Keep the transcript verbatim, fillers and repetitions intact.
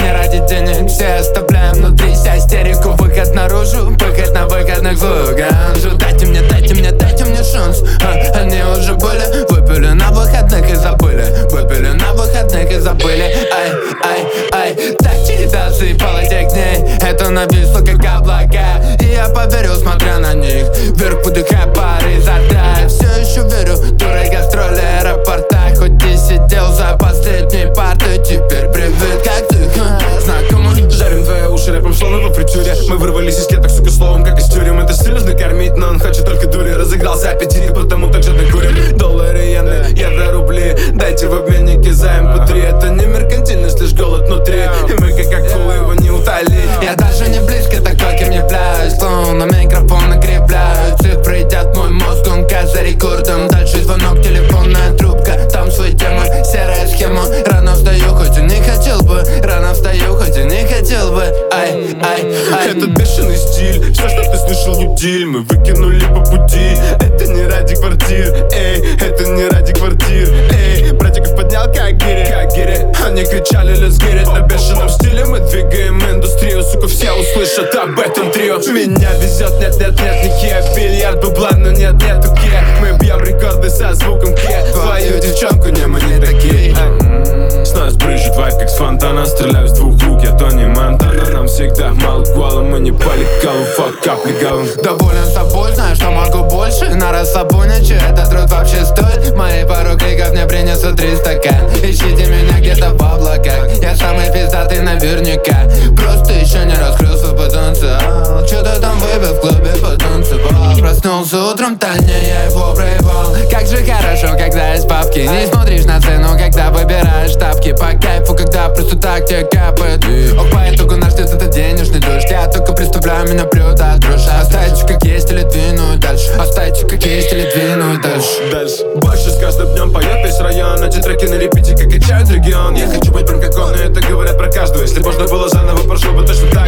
не ради денег, все оставляем внутри вся истерику. Выход наружу, выход на выходных звуках. Дайте мне, дайте мне, дайте мне шанс. а, Они уже были, выпили на выходных и забыли. Выпили на выходных и забыли. Ай, ай, ай. Так череда сыпала тех дней, это нависло как облака. И я поверил, смотря на них, вверх выдыхая пары изо рта. Все еще верю, туры, гастроли, аэропорта. Хоть и сидел за последней партой, теперь привет, как ты, ха, знакомый. Жарим твои уши рэпом, словно во фритюре. Мы вырвались из клеток, сука, словом, как из тюрем. Это серьезно кормить, но он хочет только дури. Разыгрался аппетит, потому так жадно курим. Доллары, иены, евро, рубли. Дайте в обменнике за эм пэ три. Это не меркантильность, лишь голод внутри. И мы как акулы его не утоли. Я даже не близко такой, кем являюсь. Словно микрофон накрепляют. Цифры едят мой мозг, он за рекордом. Дальше звонок, телефонная трубка. Там свои темы, серая схема. Рано встаю, хоть и не хотел бы. Рано встаю, хоть и не хотел бы. Ай, ай, ай. Это бешеный стиль, все, что ты слышал, утиль. Мы выкинули по пути. Это не ради квартир, эй. Это не ради квартир, эй. Братиков поднял как гири, как гири. Они кричали let's get it. На бешеном стиле мы двигаем индустрию. Сука, все услышат об этом трио. Меня везет, нет, нет, нет, не ке. Бильярд бабла, но нет, нету ке. Мы бьем рекорды со звуком ке. Твою девчонку, не, мы не такие. С нас брызжет вайп, как с фонтана. Стреляю с двух рук, я Тони Монтана. Нам всегда мало гвала, мы не по лекалу. Фак, капли галлон. Доволен собой, знаю, что могу больше. На расслабоне, этот труд вообще стоит. Мои пару кликов мне принесут три стакана. Ищите меня где-то в облаках. Я самый пиздатый наверняка. Просто еще не раскрыл свой потенциал. Что-то там выпил в клубе, потанцевал. Проснулся утром, Таня, я его проебал. Как же хорошо, когда есть бабки. Не смотришь на цену, когда выбираешь тапки. По кайфу, когда просто так тебе капает. Ох, по итогу наш тест — это денежный дождь. Я только представляю, меня прет от дрожи. Оставить как есть или двинуть дальше. Оставить как есть или двинуть дальше. Дальше. Больше с каждым днем поет весь район. Эти треки на репите, как качают регион. Я хочу быть прям как он, и это говорят про каждого. Если можно было заново, прошло бы точно так.